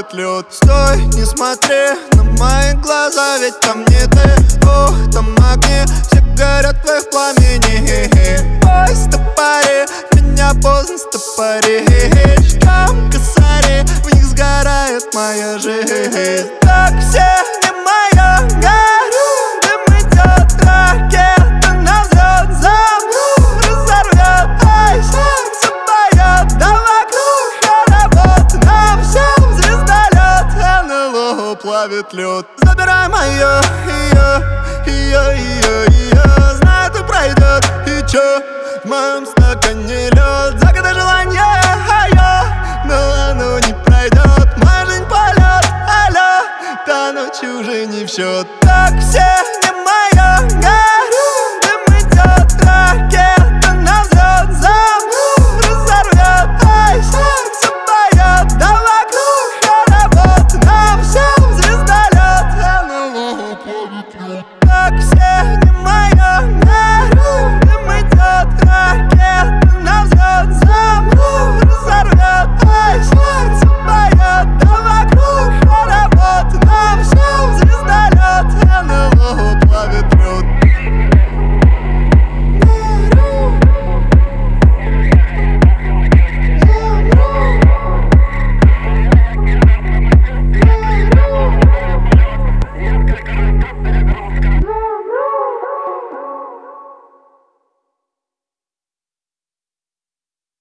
плавит лед. Стой, не смотри на мои глаза, ведь там не ты. Ох, там огни, все горят в их пламени. Ой, стопори, меня поздно стопоришь. Там косари, в них сгорает моя жизнь. Так все не моя, горю, дым идет, ракета на взлет. Замру, разорвет, ай, сердце поет. Да вокруг хоровод, на всем звездолет. НЛО плавит лед.